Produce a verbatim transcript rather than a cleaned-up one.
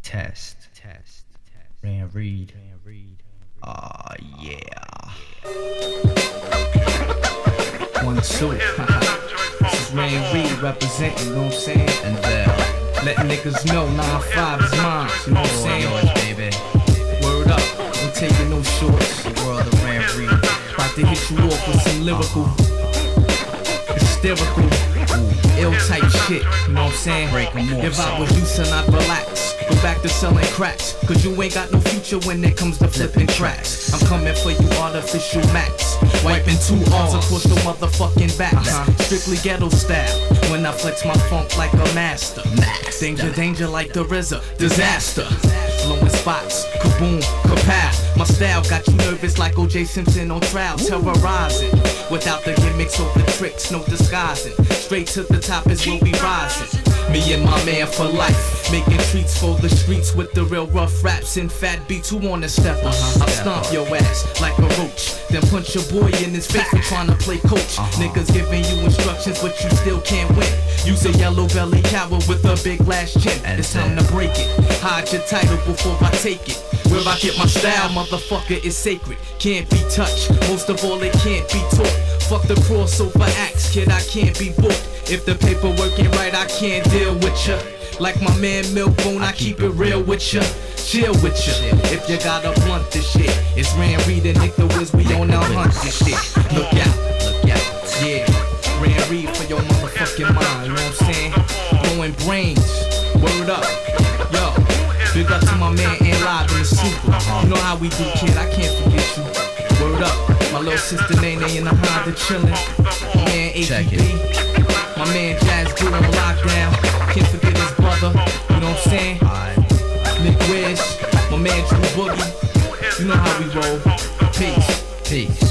Test, test, Ran Reed. Aw, yeah. One, two. This is Ran Reed representing, you know what I'm saying? And Bell. Letting niggas know nine five is mine, you know what I'm saying? Yours, baby. Word up, I'm taking no shorts. The world of Ran Reed. About to hit you off with some lyrical, hysterical, ooh, ill type shit, you know what I'm saying? Break 'em off. If I was you, son, I'd relax. Go back to selling cracks, cause you ain't got no future when it comes to flipping tracks. I'm coming for you, artificial max. Wiping two R's across the motherfucking back. Uh-huh. Strictly ghetto style, when I flex my funk like a master. Max. Danger, danger like the R Z A, disaster. Blowing spots, kaboom, kapow. My style got you nervous like O J Simpson on trial. Terrorizing, without the gimmicks or the tricks, no disguising. Straight to the top is where we rising. Me and my man for life, making treats for the streets with the real rough raps and fat beats. Who wanna step up? Uh-huh. I'll stomp your ass like a roach, then punch your boy in his face for trying to play coach. Uh-huh. Niggas giving you instructions, but you still can't win. Use a yellow belly coward with a big lash chin. And it's time to break it. Hide your title before I take it. Where I get my style, motherfucker, is sacred. Can't be touched. Most of all, it can't be taught. Fuck the crossover acts, kid, I can't be bought. If the paperwork ain't right, I can't deal with ya. Like my man Milkbone, I keep it real with ya. Chill with ya. If you gotta blunt this shit, it's Ran Reed and Nick the Wiz, we on our hunt this shit. Look out, look out, yeah. Ran Reed for your motherfucking mind, you know what I'm saying? Blowing brains, word up, yo. Big up to my man and live in the super. You know how we do, kid, I can't forget you. Word up, my little sister Nene in the Honda chillin'. My man A P B, my man Jazz Good on lockdown. Can't forget his brother, you know what I'm saying? Nick Wiz, my man Drew Boogie. You know how we roll. Peace, peace.